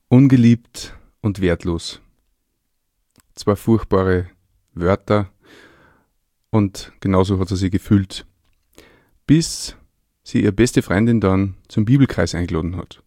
Ungeliebt und wertlos. Zwei furchtbare Wörter und genauso hat sie sich gefühlt, bis sie ihre beste Freundin dann zum Bibelkreis eingeladen hat.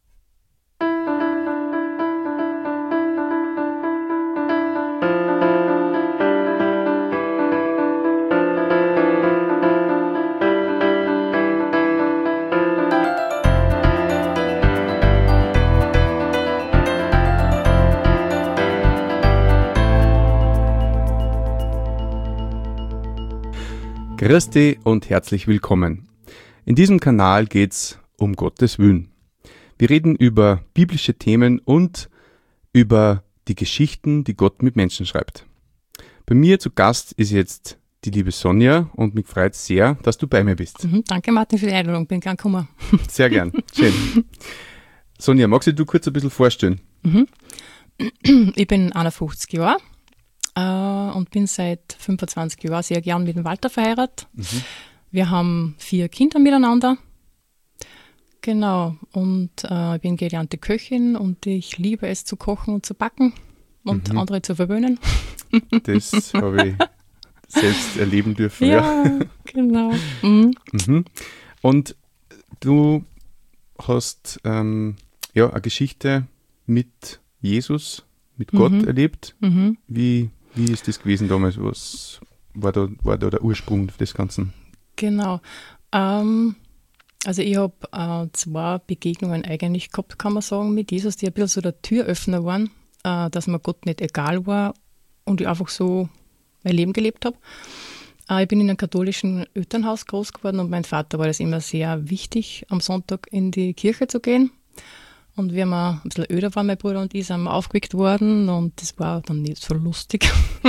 Christi und herzlich willkommen. In diesem Kanal geht's um Gottes Willen. Wir reden über biblische Themen und über die Geschichten, die Gott mit Menschen schreibt. Bei mir zu Gast ist jetzt die liebe Sonja und mich freut sehr, dass du bei mir bist. Danke Martin für die Einladung, bin gern gekommen. Sehr gern, schön. Sonja, magst du kurz ein bisschen vorstellen? Ich bin 51 Jahre. Und bin seit 25 Jahren sehr gern mit dem Walter verheiratet. Wir haben 4 Kinder miteinander. Genau. Und ich bin gelernte Köchin und ich liebe es zu kochen und zu backen und andere zu verwöhnen. Das habe ich selbst erleben dürfen. Ja, genau. Und du hast eine Geschichte mit Jesus, mit Gott erlebt. Wie ist das gewesen damals? Was war da der Ursprung des Ganzen? Genau. Also ich habe 2 Begegnungen eigentlich gehabt, kann man sagen, mit Jesus, die ein bisschen so der Türöffner waren, dass mir Gott nicht egal war und ich einfach so mein Leben gelebt habe. Ich bin in einem katholischen Elternhaus groß geworden und mein Vater war das immer sehr wichtig, am Sonntag in die Kirche zu gehen. Und wie wir ein bisschen öder waren, mein Bruder und ich, sind wir aufgeweckt worden und das war dann nicht so lustig.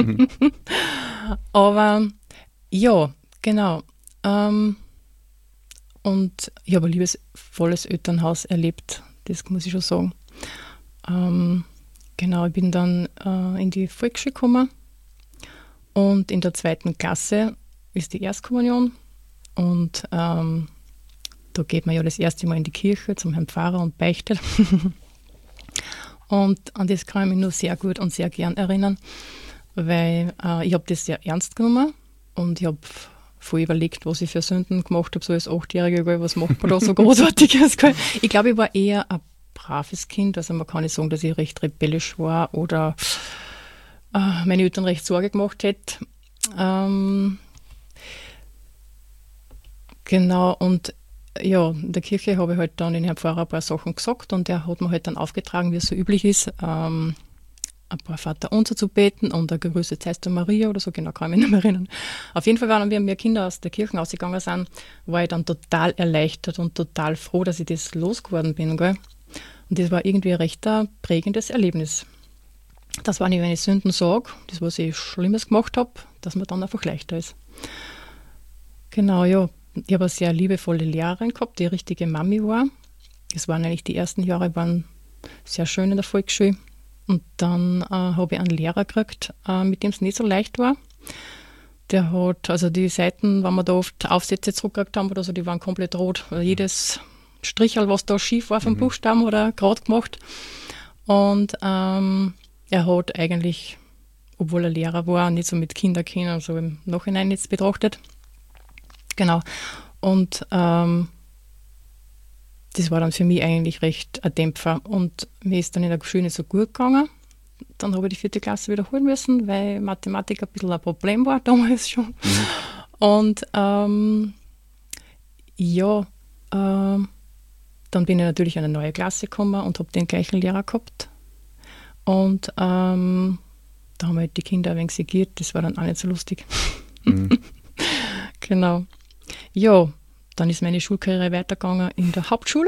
Aber ja, genau. Und ich habe ein liebesvolles Elternhaus erlebt, das muss ich schon sagen. Genau, ich bin dann in die Volksschule gekommen und in der 2. Klasse ist die Erstkommunion und da geht man ja das erste Mal in die Kirche zum Herrn Pfarrer und beichtet. Und an das kann ich mich nur sehr gut und sehr gern erinnern, weil ich habe das sehr ernst genommen und ich habe voll überlegt, was ich für Sünden gemacht habe, so als 8-Jährige, was macht man da so Großartiges? Ich glaube, ich war eher ein braves Kind, also man kann nicht sagen, dass ich recht rebellisch war oder meine Eltern recht Sorge gemacht hätte. Genau, und ja, in der Kirche habe ich halt dann den Herrn Pfarrer ein paar Sachen gesagt und er hat mir halt dann aufgetragen, wie es so üblich ist, ein paar Vaterunser zu beten und ein Gerüstet seist du Maria oder so, genau kann ich mich nicht mehr erinnern. Auf jeden Fall waren wir Kinder aus der Kirche ausgegangen sind, war ich dann total erleichtert und total froh, dass ich das losgeworden bin. Gell? Und das war irgendwie ein recht prägendes Erlebnis. Das war nicht, wenn ich Sünden sage, das, was ich Schlimmes gemacht habe, dass man dann einfach leichter ist. Genau, ja. Ich habe eine sehr liebevolle Lehrerin gehabt, die eine richtige Mami war. Es waren eigentlich die ersten Jahre, waren sehr schön in der Volksschule. Und dann habe ich einen Lehrer gekriegt, mit dem es nicht so leicht war. Der hat, also die Seiten, wenn wir da oft Aufsätze zurückgekriegt haben oder so, die waren komplett rot. Jedes Strichel, was da schief war vom Buchstaben, oder gerade gemacht. Und er hat eigentlich, obwohl er Lehrer war, nicht so mit Kinderkindern, so im Nachhinein jetzt betrachtet. Genau. Und das war dann für mich eigentlich recht ein Dämpfer. Und mir ist dann in der Schule nicht so gut gegangen. Dann habe ich die 4. Klasse wiederholen müssen, weil Mathematik ein bisschen ein Problem war damals schon. Und dann bin ich natürlich in eine neue Klasse gekommen und habe den gleichen Lehrer gehabt. Und da haben halt die Kinder ein wenig segiert. Das war dann auch nicht so lustig. Genau. Ja, dann ist meine Schulkarriere weitergegangen in der Hauptschule.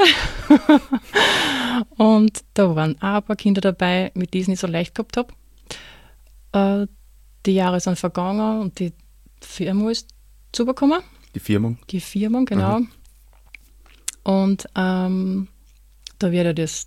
Und da waren auch ein paar Kinder dabei, mit denen ich es nicht so leicht gehabt habe. Die Jahre sind vergangen und die Firma ist zugekommen. Die Firmung? Die Firmung, genau. Und da wird ja das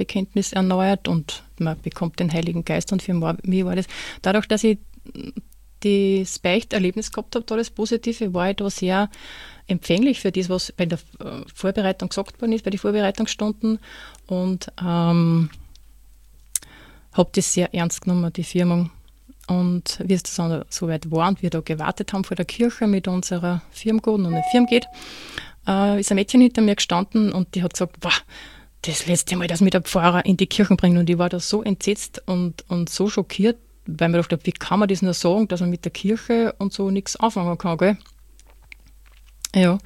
Taufbekenntnis erneuert und man bekommt den Heiligen Geist und für mich war das, dadurch, dass ich das Beichterlebnis gehabt habe, da das Positive, war ich da sehr empfänglich für das, was bei der Vorbereitung gesagt worden ist, bei den Vorbereitungsstunden, und habe das sehr ernst genommen, die Firmung. Und wie es dann so weit war und wir da gewartet haben vor der Kirche mit unserer Firmgarten und eine Firma geht, ist ein Mädchen hinter mir gestanden und die hat gesagt, wow, das letzte Mal, dass mich der Pfarrer in die Kirche bringt. Und ich war da so entsetzt und so schockiert, weil mir gedacht habe, wie kann man das nur sagen, dass man mit der Kirche und so nichts anfangen kann, gell? Ja.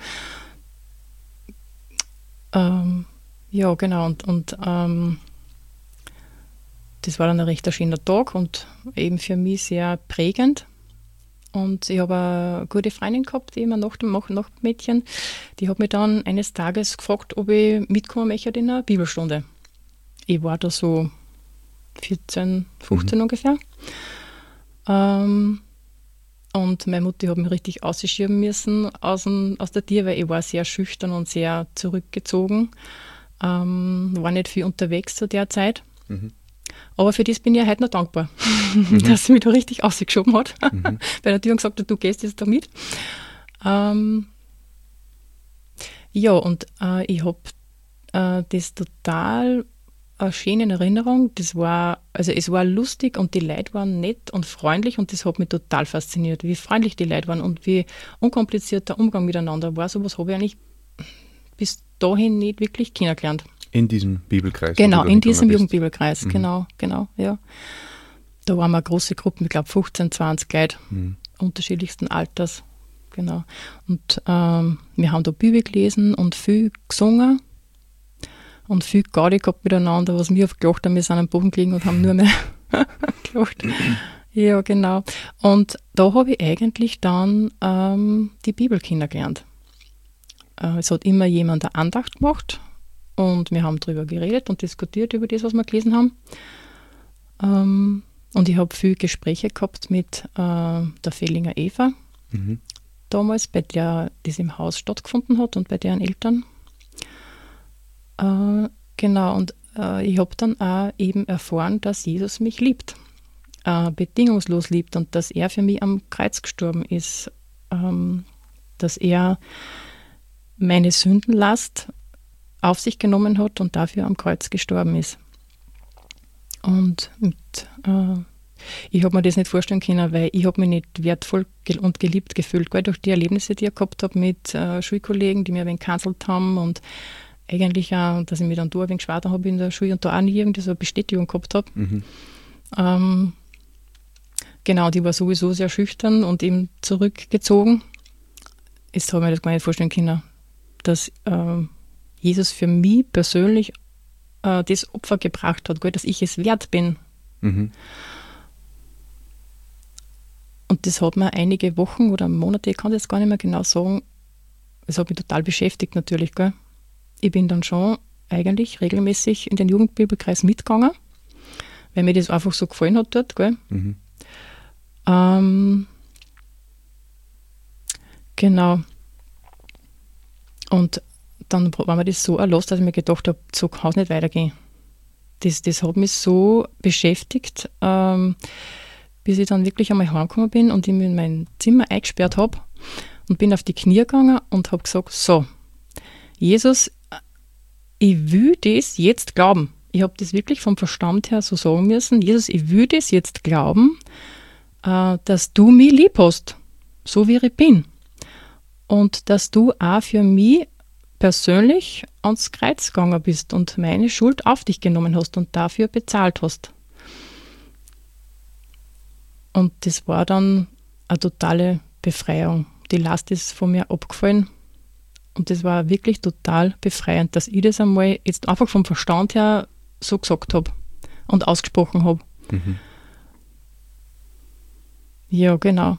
Ja, genau. Und das war dann ein recht schöner Tag und eben für mich sehr prägend. Und ich habe eine gute Freundin gehabt, eben ein Nachtmädchen, die hat mich dann eines Tages gefragt, ob ich mitkommen möchte in eine Bibelstunde. Ich war da so 14, 15 ungefähr. Und meine Mutter hat mich richtig ausschieben müssen aus der Tür, weil ich war sehr schüchtern und sehr zurückgezogen. War nicht viel unterwegs zu der Zeit. Aber für das bin ich ja heute noch dankbar, dass sie mich da richtig ausgeschoben hat. Bei der Tür und gesagt hat, du gehst jetzt da mit. Ja, und ich habe das total schön in Erinnerung. Es war lustig und die Leute waren nett und freundlich und das hat mich total fasziniert, wie freundlich die Leute waren und wie unkompliziert der Umgang miteinander war. So was habe ich eigentlich bis dahin nicht wirklich kennengelernt. In diesem Bibelkreis? Genau, in diesem Jugendbibelkreis, genau, ja. Da waren wir eine große Gruppe, ich glaube 15, 20 Leute, unterschiedlichsten Alters, genau. Und wir haben da Bibel gelesen und viel gesungen und viel Gaudi gehabt miteinander, was wir oft gelacht haben, wir sind am Boden gelegen und haben nur mehr gelacht. Ja, genau. Und da habe ich eigentlich dann die Bibel kennengelernt. Es hat immer jemand eine Andacht gemacht. Und wir haben darüber geredet und diskutiert über das, was wir gelesen haben. Und ich habe viele Gespräche gehabt mit der Fehlinger Eva, damals, bei der das im Haus stattgefunden hat und bei deren Eltern. Genau, und ich habe dann auch eben erfahren, dass Jesus mich liebt, bedingungslos liebt und dass er für mich am Kreuz gestorben ist, dass er meine Sündenlast auf sich genommen hat und dafür am Kreuz gestorben ist. Und ich habe mir das nicht vorstellen können, weil ich habe mich nicht wertvoll und geliebt gefühlt, gell, durch die Erlebnisse, die ich gehabt habe mit Schulkollegen, die mir ein wenig gecancelt haben und eigentlich auch, dass ich mich dann da ein wenig geschwart habe in der Schule und da auch nie irgendwie so eine Bestätigung gehabt habe. Genau, die war sowieso sehr schüchtern und eben zurückgezogen. Jetzt habe ich mir das gar nicht vorstellen können, dass Jesus für mich persönlich das Opfer gebracht hat, dass ich es wert bin. Und das hat mir einige Wochen oder Monate, ich kann das gar nicht mehr genau sagen, es hat mich total beschäftigt natürlich. Gell. Ich bin dann schon eigentlich regelmäßig in den Jugendbibelkreis mitgegangen, weil mir das einfach so gefallen hat dort. Gell. Genau. Und dann war mir das so erlost, dass ich mir gedacht habe, so kann es nicht weitergehen. Das hat mich so beschäftigt, bis ich dann wirklich einmal heimgekommen bin und ich mich in mein Zimmer eingesperrt habe und bin auf die Knie gegangen und habe gesagt, so, Jesus, ich will das jetzt glauben. Ich habe das wirklich vom Verstand her so sagen müssen. Jesus, ich will das jetzt glauben, dass du mich lieb hast, so wie ich bin. Und dass du auch für mich persönlich ans Kreuz gegangen bist und meine Schuld auf dich genommen hast und dafür bezahlt hast. Und das war dann eine totale Befreiung. Die Last ist von mir abgefallen und das war wirklich total befreiend, dass ich das einmal jetzt einfach vom Verstand her so gesagt habe und ausgesprochen habe. Ja, genau.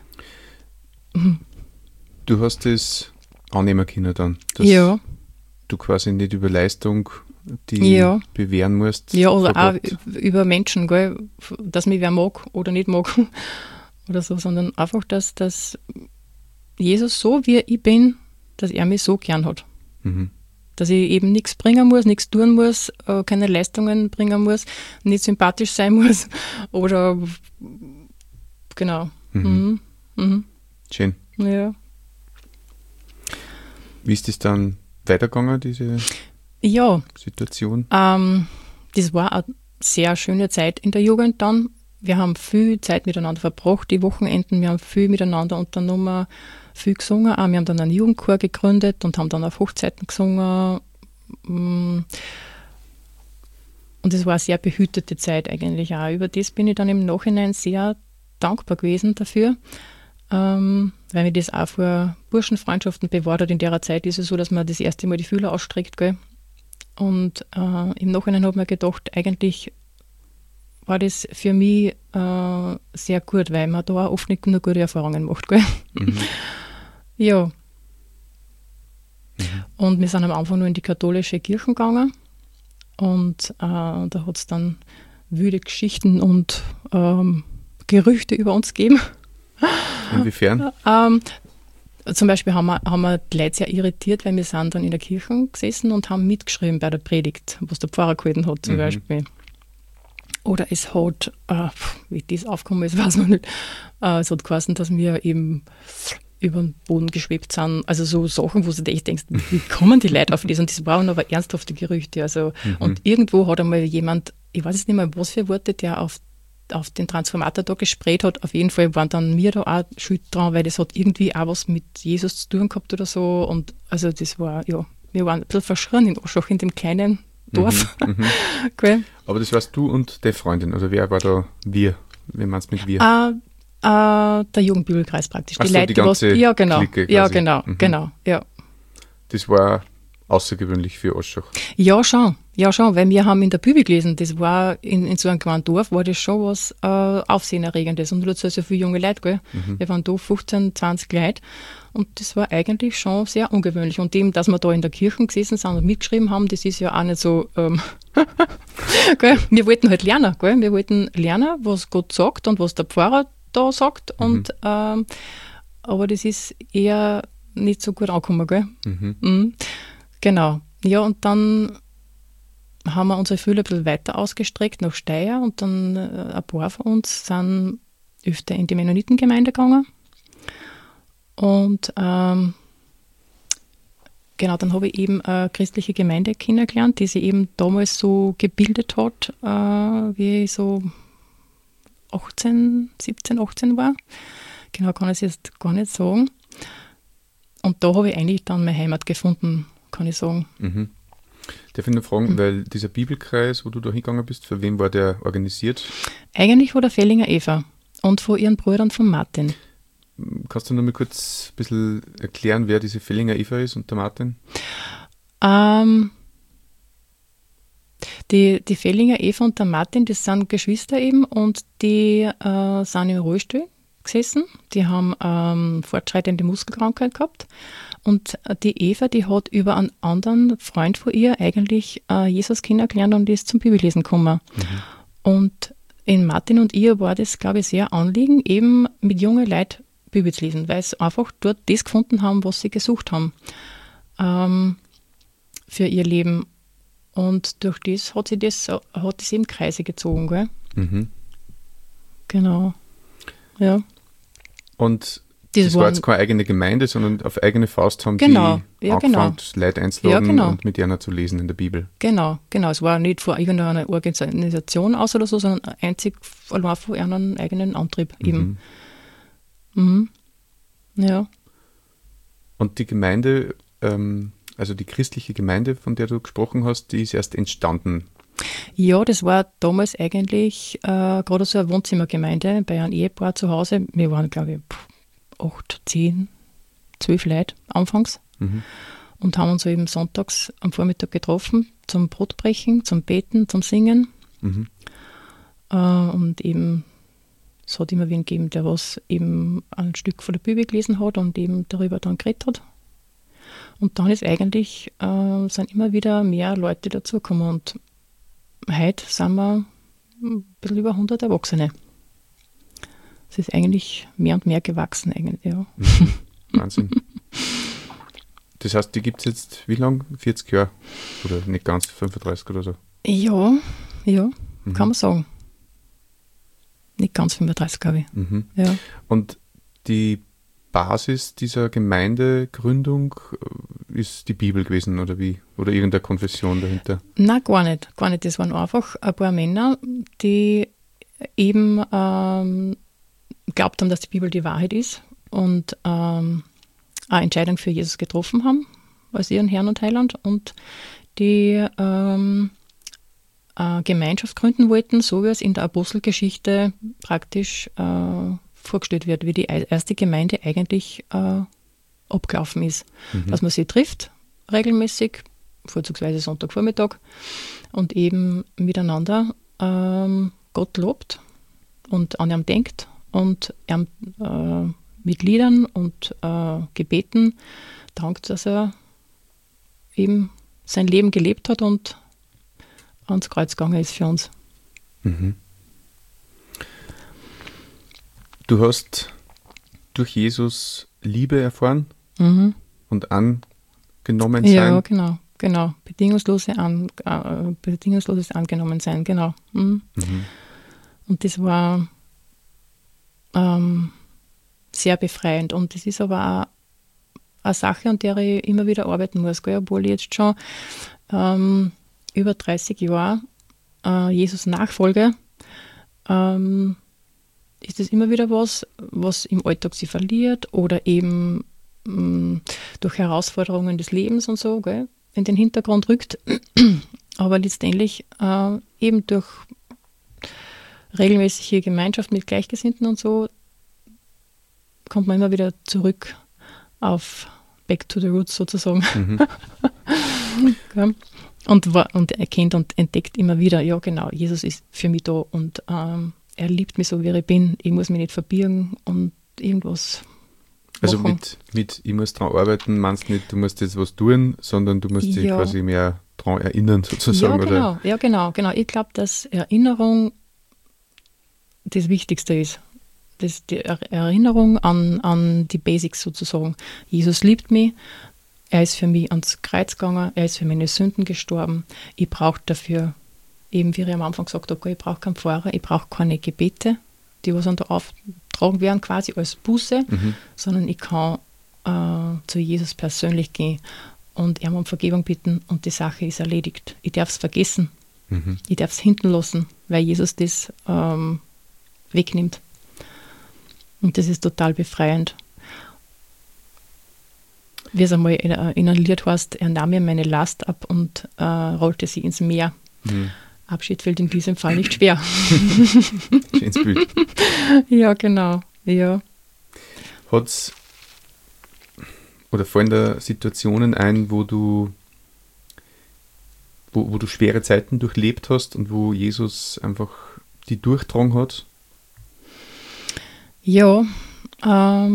Du hast es annehmen können dann, dass du quasi nicht über Leistung die bewähren musst. Ja, oder auch über Menschen, gell, dass mich wer mag oder nicht mag oder so, sondern einfach, dass Jesus so wie ich bin, dass er mich so gern hat. Dass ich eben nichts bringen muss, nichts tun muss, keine Leistungen bringen muss, nicht sympathisch sein muss oder genau. Mhm. Mhm. Schön. Ja. Wie ist das dann weitergegangen, diese Ja, Situation? das war eine sehr schöne Zeit in der Jugend dann. Wir haben viel Zeit miteinander verbracht, die Wochenenden. Wir haben viel miteinander unternommen, viel gesungen. Auch wir haben dann einen Jugendchor gegründet und haben dann auf Hochzeiten gesungen. Und es war eine sehr behütete Zeit eigentlich auch. Über das bin ich dann im Nachhinein sehr dankbar gewesen dafür, weil mir das auch vor Burschenfreundschaften bewahrt hat. In der Zeit ist es so, dass man das erste Mal die Fühler ausstreckt, gell? Und im Nachhinein habe ich mir gedacht, eigentlich war das für mich sehr gut, weil man da auch oft nicht nur gute Erfahrungen macht. Gell? Mhm. Ja. Und wir sind am Anfang nur in die katholische Kirche gegangen und da hat es dann wilde Geschichten und Gerüchte über uns gegeben. Inwiefern? Zum Beispiel haben wir die Leute sehr irritiert, weil wir sind dann in der Kirche gesessen und haben mitgeschrieben bei der Predigt, was der Pfarrer gehalten hat zum Beispiel. Oder es hat, wie das aufgekommen ist, weiß man nicht, es hat geheißen, dass wir eben über den Boden geschwebt sind. Also so Sachen, wo du echt denkst, wie kommen die Leute auf das? Und das waren aber ernsthafte Gerüchte. Also, und irgendwo hat einmal jemand, ich weiß jetzt nicht mehr, was für Worte, der auf den Transformator da gesprayt hat. Auf jeden Fall waren dann wir da auch schuld dran, weil das hat irgendwie auch was mit Jesus zu tun gehabt oder so. Und also das war, ja, wir waren ein bisschen verschrien in Aschach, in dem kleinen Dorf. Okay. Aber das warst du und deine Freundin, also wer war da wir? Wen meinst du mit wir? Der Jugendbibelkreis praktisch. Ach so, die ganze ja, genau. Clique Ja, quasi. genau, ja. Das war außergewöhnlich für Aschach. Ja, schon, weil wir haben in der Bibel gelesen, das war in so einem kleinen Dorf, war das schon was Aufsehenerregendes und nur so viele junge Leute, gell? Wir waren da 15, 20 Leute und das war eigentlich schon sehr ungewöhnlich. Und dem, dass wir da in der Kirche gesessen sind und mitgeschrieben haben, das ist ja auch nicht so, gell? Wir wollten halt lernen, gell? Wir wollten lernen, was Gott sagt und was der Pfarrer da sagt und aber das ist eher nicht so gut angekommen, gell? Genau. Ja, und dann haben wir unsere Fühler ein bisschen weiter ausgestreckt nach Steyr und dann ein paar von uns sind öfter in die Mennonitengemeinde gegangen. Und genau, dann habe ich eben eine christliche Gemeinde kennengelernt, die sich eben damals so gebildet hat, wie ich so 17, 18 war. Genau, kann ich es jetzt gar nicht sagen. Und da habe ich eigentlich dann meine Heimat gefunden, kann ich sagen. Darf ich nur fragen, weil dieser Bibelkreis, wo du da hingegangen bist, für wen war der organisiert? Eigentlich von der Fellinger Eva und von ihren Brüdern von Martin. Kannst du noch mal kurz ein bisschen erklären, wer diese Fellinger Eva ist und der Martin? Die Fellinger Eva und der Martin, das sind Geschwister eben und die sind im Rollstuhl gesessen. Die haben fortschreitende Muskelkrankheit gehabt. Und die Eva, die hat über einen anderen Freund von ihr eigentlich Jesus kennengelernt und ist zum Bibellesen gekommen. Und in Martin und ihr war das, glaube ich, sehr Anliegen, eben mit jungen Leuten Bibel zu lesen, weil sie einfach dort das gefunden haben, was sie gesucht haben für ihr Leben. Und durch das hat es eben Kreise gezogen, gell? Genau. Ja. Und das war jetzt keine eigene Gemeinde, sondern auf eigene Faust haben die angefangen, Leute einzuladen und mit einer zu lesen in der Bibel. Genau. Es war nicht von irgendeiner Organisation aus oder so, sondern einzig allein von einem eigenen Antrieb eben. Ja. Und die Gemeinde, also die christliche Gemeinde, von der du gesprochen hast, die ist erst entstanden. Ja, das war damals eigentlich gerade so eine Wohnzimmergemeinde bei einem Ehepaar zu Hause. Wir waren, glaube ich, 8, 10, 12 Leute anfangs und haben uns eben sonntags am Vormittag getroffen zum Brotbrechen, zum Beten, zum Singen. Und eben, es hat immer wen gegeben, der was eben ein Stück von der Bibel gelesen hat und eben darüber dann geredet hat. Und dann ist eigentlich, sind immer wieder mehr Leute dazugekommen und heute sind wir ein bisschen über 100 Erwachsene. Es ist eigentlich mehr und mehr gewachsen eigentlich, ja. Wahnsinn. Das heißt, die gibt es jetzt wie lang? 40 Jahre? Oder nicht ganz, 35 oder so? Ja, kann man sagen. nicht ganz 35, glaube ich. Mhm. Ja. Und die Basis dieser Gemeindegründung ist die Bibel gewesen oder wie? Oder irgendeine Konfession dahinter? Nein, gar nicht. Das waren einfach ein paar Männer, die eben glaubt haben, dass die Bibel die Wahrheit ist und eine Entscheidung für Jesus getroffen haben, als ihren Herrn und Heiland, und die Gemeinschaft gründen wollten, so wie es in der Apostelgeschichte praktisch vorgestellt wird, wie die erste Gemeinde eigentlich abgelaufen ist. Dass man sie trifft, regelmäßig, vorzugsweise Sonntagvormittag, und eben miteinander Gott lobt und an ihn denkt und ihm mit Liedern und Gebeten dankt, dass er eben sein Leben gelebt hat und ans Kreuz gegangen ist für uns. Mhm. Du hast durch Jesus Liebe erfahren und angenommen sein. Ja, genau. Bedingungsloses Angenommensein, genau. Mhm. Und das war sehr befreiend. Und das ist aber auch eine Sache, an der ich immer wieder arbeiten muss, gell? Obwohl ich jetzt schon über 30 Jahre Jesus nachfolge, ist es immer wieder was im Alltag sie verliert oder eben durch Herausforderungen des Lebens und so, gell, in den Hintergrund rückt. Aber letztendlich eben durch regelmäßige Gemeinschaft mit Gleichgesinnten und so kommt man immer wieder zurück auf Back to the Roots sozusagen. Ja. Und erkennt und entdeckt immer wieder, ja genau, Jesus ist für mich da und er liebt mich so, wie ich bin. Ich muss mich nicht verbirgen und irgendwas also machen. mit ich muss dran arbeiten, meinst nicht, du musst jetzt was tun, sondern du musst dich quasi mehr dran erinnern sozusagen. Ja, genau. Ich glaube, dass Erinnerung das Wichtigste ist. Die Erinnerung an die Basics sozusagen. Jesus liebt mich, er ist für mich ans Kreuz gegangen, er ist für meine Sünden gestorben. Ich brauche dafür, eben wie ich am Anfang gesagt habe, ich brauche keinen Pfarrer, ich brauche keine Gebete, die was da auftragen werden, quasi als Buße, sondern ich kann zu Jesus persönlich gehen und ihm um Vergebung bitten und die Sache ist erledigt. Ich darf es vergessen, ich darf es hinten lassen, weil Jesus das wegnimmt. Und das ist total befreiend. Wie es einmal in einem Lied heißt, er nahm mir meine Last ab und rollte sie ins Meer. Abschied fällt in diesem Fall nicht schwer. Schönes Bild. Ja, genau. Ja. Fallen da Situationen ein, wo du schwere Zeiten durchlebt hast und wo Jesus einfach die durchgetragen hat? Ja, da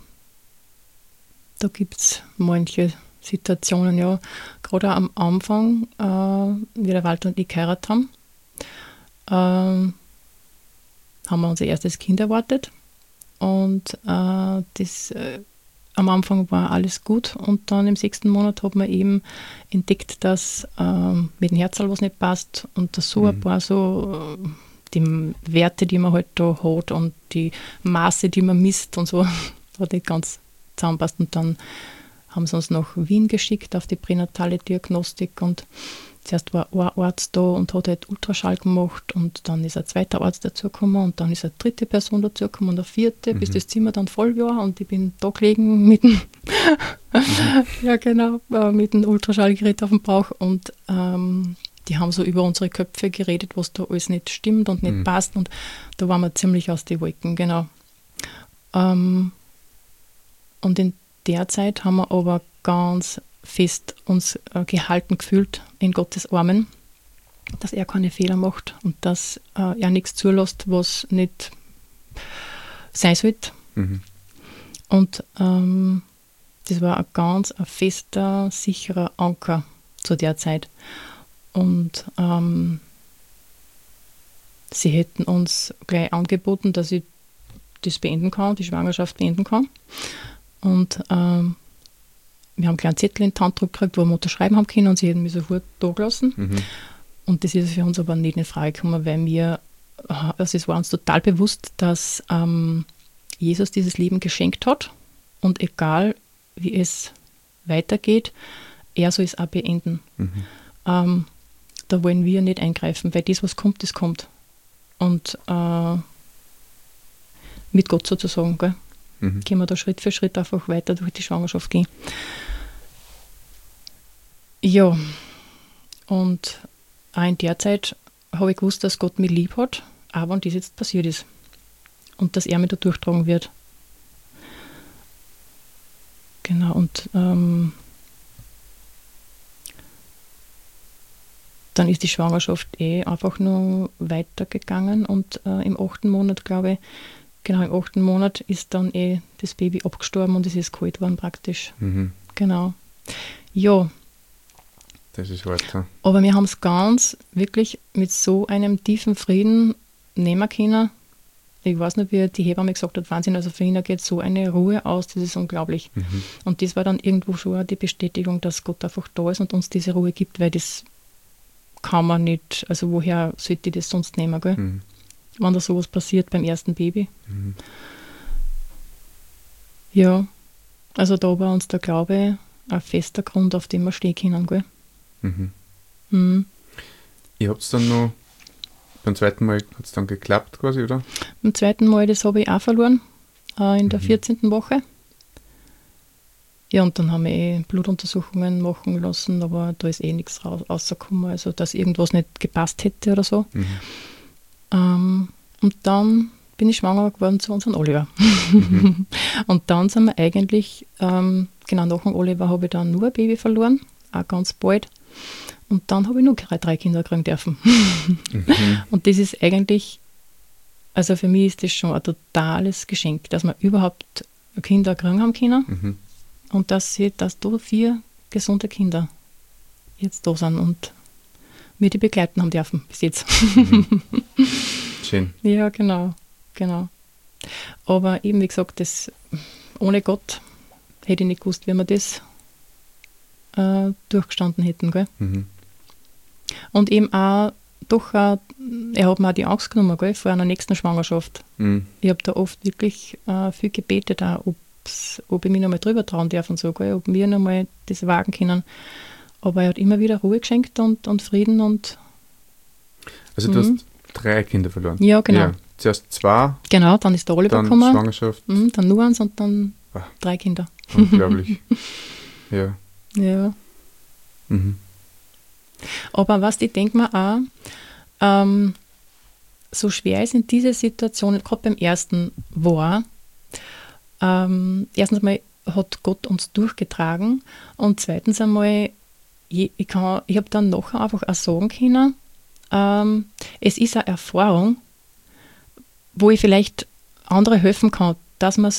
gibt es manche Situationen, ja. Gerade am Anfang, wie der Walter und ich geheiratet haben, haben wir unser erstes Kind erwartet. Und am Anfang war alles gut. Und dann im 6. Monat hat man eben entdeckt, dass mit dem Herzl was nicht passt und dass so ein paar so die Werte, die man halt da hat und die Maße, die man misst und so, hat nicht ganz zusammenpasst. Und dann haben sie uns nach Wien geschickt auf die pränatale Diagnostik und zuerst war ein Arzt da und hat halt Ultraschall gemacht und dann ist ein zweiter Arzt dazugekommen und dann ist eine dritte Person dazugekommen und eine vierte, bis das Zimmer dann voll war und ich bin da gelegen mit dem ja genau, mit dem Ultraschallgerät auf dem Bauch und die haben so über unsere Köpfe geredet, was da alles nicht stimmt und nicht passt und da waren wir ziemlich aus den Wolken, genau. Und in der Zeit haben wir aber ganz fest uns gehalten gefühlt in Gottes Armen, dass er keine Fehler macht und dass er nichts zulässt, was nicht sein sollte. Und das war ein fester, sicherer Anker zu der Zeit. Und sie hätten uns gleich angeboten, dass ich das beenden kann, die Schwangerschaft beenden kann. Und wir haben gleich einen Zettel in die Hand gekriegt, wo wir unterschreiben haben können und sie hätten mich sofort da gelassen. Und das ist für uns aber nicht in Frage gekommen, weil wir also es war uns total bewusst, dass Jesus dieses Leben geschenkt hat und egal wie es weitergeht, er soll es auch beenden. Da wollen wir nicht eingreifen, weil das, was kommt, das kommt. Und mit Gott sozusagen, gell? Gehen wir da Schritt für Schritt einfach weiter durch die Schwangerschaft gehen. Ja, und auch in der Zeit habe ich gewusst, dass Gott mich lieb hat, auch wenn das jetzt passiert ist. Und dass er mich da durchtragen wird. Genau, und dann ist die Schwangerschaft einfach nur weitergegangen und im 8. Monat, glaube ich, genau, im 8. Monat ist dann das Baby abgestorben und es ist geholt worden praktisch. Genau. Ja. Das ist hart. Ja. Aber wir haben es ganz wirklich mit so einem tiefen Frieden nehmen können. Ich weiß nicht, wie die Hebamme gesagt hat, Wahnsinn, also für ihn geht so eine Ruhe aus, das ist unglaublich. Und das war dann irgendwo schon die Bestätigung, dass Gott einfach da ist und uns diese Ruhe gibt, weil das kann man nicht, also woher sollte ich das sonst nehmen, gell? Wenn da sowas passiert beim ersten Baby. Ja, also da war uns der Glaube ein fester Grund, auf dem wir stehen können, gell? Ihr habt es dann noch, beim zweiten Mal hat es dann geklappt quasi, oder? Beim zweiten Mal, das habe ich auch verloren, in der 14. Woche. Ja, und dann haben wir Blutuntersuchungen machen lassen, aber da ist nichts rausgekommen, also dass irgendwas nicht gepasst hätte oder so. Und dann bin ich schwanger geworden zu unserem Oliver. Und dann sind wir eigentlich, genau nach dem Oliver habe ich dann nur ein Baby verloren, auch ganz bald. Und dann habe ich nur 3 Kinder kriegen dürfen. Und das ist eigentlich, also für mich ist das schon ein totales Geschenk, dass wir überhaupt Kinder kriegen haben können. Und dass da 4 gesunde Kinder jetzt da sind und wir die begleiten haben dürfen bis jetzt. Schön. Ja, genau. Aber eben, wie gesagt, ohne Gott hätte ich nicht gewusst, wie wir das durchgestanden hätten. Gell? Und eben auch, er hat mir auch die Angst genommen, gell, vor einer nächsten Schwangerschaft. Ich habe da oft wirklich viel gebetet, auch, ob ich mich noch mal drüber trauen darf und so, gell, ob wir noch mal das wagen können. Aber er hat immer wieder Ruhe geschenkt und Frieden und... Also du hast 3 Kinder verloren? Ja, genau. Ja, zuerst 2. Genau, dann ist der Oliver gekommen. Dann Schwangerschaft. Dann nur 1 und dann 3 Kinder. Unglaublich. Ja. Ja. Aber was ich denke mir auch, so schwer ist in dieser Situation, gerade beim ersten war, erstens einmal hat Gott uns durchgetragen und zweitens einmal, ich habe dann nachher einfach auch sagen können, es ist eine Erfahrung, wo ich vielleicht andere helfen kann, dass man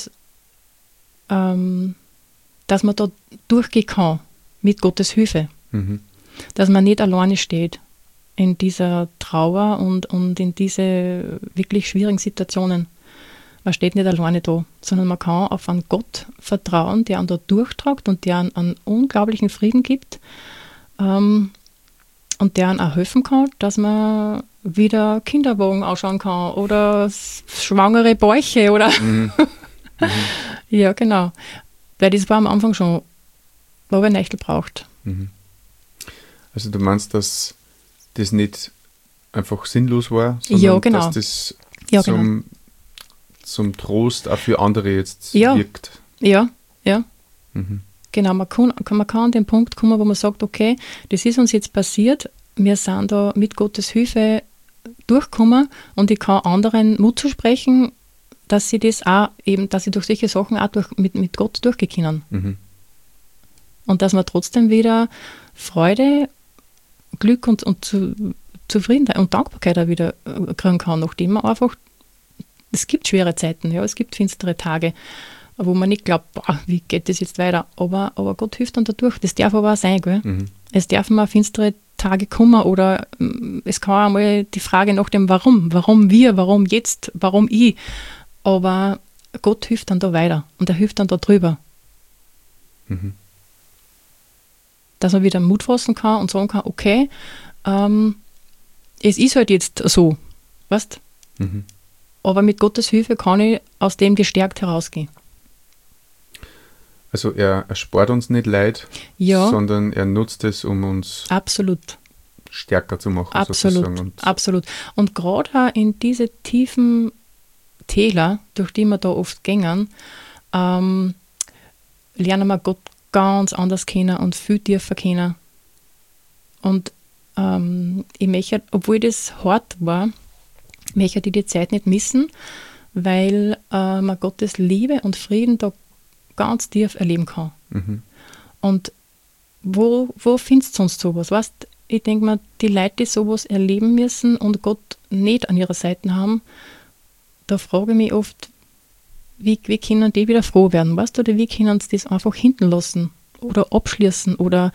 da durchgehen kann mit Gottes Hilfe. Dass man nicht alleine steht in dieser Trauer und in diese wirklich schwierigen Situationen. Man steht nicht alleine da, sondern man kann auf einen Gott vertrauen, der einen da durchtragt und der einen unglaublichen Frieden gibt und der einen auch helfen kann, dass man wieder Kinderwagen ausschauen kann oder schwangere Bäuche oder ja, genau. Weil das war am Anfang schon, wo man Nächtel braucht. Also du meinst, dass das nicht einfach sinnlos war, sondern dass das zum Trost auch für andere jetzt wirkt? Ja. Genau, man kann an den Punkt kommen, wo man sagt, okay, das ist uns jetzt passiert, wir sind da mit Gottes Hilfe durchgekommen und ich kann anderen Mut zu sprechen, dass sie das auch eben, dass sie durch solche Sachen auch mit Gott durchgehen können. Und dass man trotzdem wieder Freude, Glück und Zufriedenheit und Dankbarkeit auch wieder kriegen kann, nachdem man einfach, es gibt schwere Zeiten, ja, es gibt finstere Tage, wo man nicht glaubt, wie geht das jetzt weiter, aber Gott hilft dann dadurch, das darf aber auch sein, gell? Es dürfen mal finstere Tage kommen oder es kann einmal die Frage nach dem Warum wir, warum jetzt, warum ich, aber Gott hilft dann da weiter und er hilft dann da drüber. Dass man wieder Mut fassen kann und sagen kann, okay, es ist halt jetzt so, weißt, Aber mit Gottes Hilfe kann ich aus dem gestärkt herausgehen. Also er erspart uns nicht Leid, Ja. sondern er nutzt es, um uns Absolut. stärker zu machen, Absolut, sozusagen. absolut. Und gerade auch in diese tiefen Täler, durch die wir da oft gehen, lernen wir Gott ganz anders kennen und viel tiefer kennen. Und ich möchte, obwohl das hart war, möchte ich die Zeit nicht missen, weil man Gottes Liebe und Frieden da ganz tief erleben kann. Und wo findest du sonst sowas? Weißt, ich denke mir, die Leute, die sowas erleben müssen und Gott nicht an ihrer Seite haben, da frage ich mich oft, wie können die wieder froh werden, weißt du, oder wie können sie das einfach hinten lassen oder abschließen oder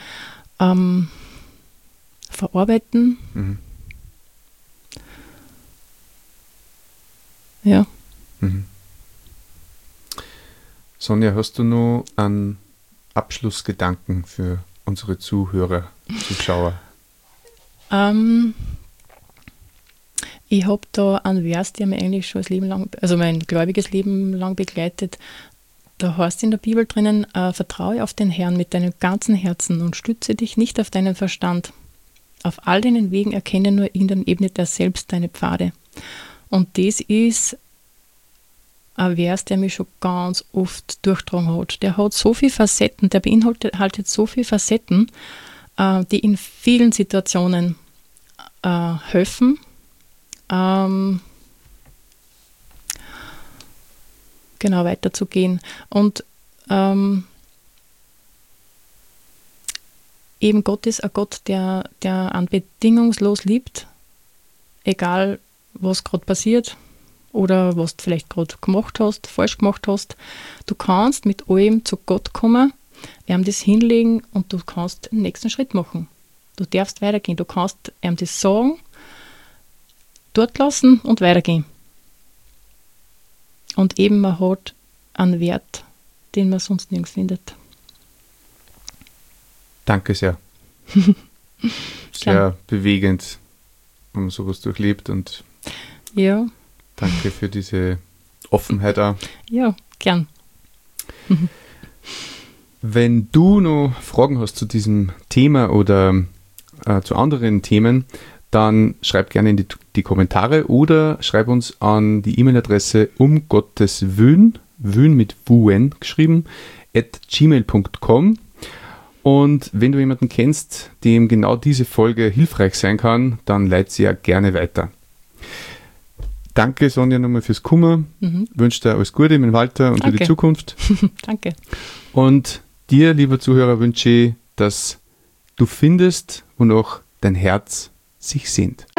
verarbeiten. Ja. Sonja, hast du noch einen Abschlussgedanken für unsere Zuhörer, Zuschauer? Ich habe da einen Vers, der mich eigentlich schon das Leben lang, also mein gläubiges Leben lang begleitet. Da heißt in der Bibel drinnen, vertraue auf den Herrn mit deinem ganzen Herzen und stütze dich nicht auf deinen Verstand. Auf all deinen Wegen erkenne nur ihn, dann ebnet er selbst deine Pfade. Und das ist ein Vers, der mich schon ganz oft durchgetragen hat. Der hat so viele Facetten, der beinhaltet so viele Facetten, die in vielen Situationen helfen, genau weiterzugehen. Und eben Gott ist ein Gott, der einen bedingungslos liebt, egal was gerade passiert oder was du vielleicht gerade gemacht hast, falsch gemacht hast. Du kannst mit allem zu Gott kommen, ihm das hinlegen und du kannst den nächsten Schritt machen. Du darfst weitergehen, du kannst ihm das sagen, dort lassen und weitergehen. Und eben, man hat einen Wert, den man sonst nirgends findet. Danke sehr. Sehr bewegend, wenn man sowas durchlebt, und ja. Danke für diese Offenheit auch. Ja, gern. Wenn du noch Fragen hast zu diesem Thema oder zu anderen Themen, dann schreib gerne in die Kommentare oder schreib uns an die E-Mail-Adresse umgotteswillen, Wün mit WN geschrieben, @gmail.com. Und wenn du jemanden kennst, dem genau diese Folge hilfreich sein kann, dann leite sie ja gerne weiter. Danke, Sonja, nochmal fürs Kommen. Wünsche dir alles Gute mit dem Walter und für die Zukunft. Danke. Und dir, lieber Zuhörer, wünsche ich, dass du findest, wonach dein Herz sich sehnt.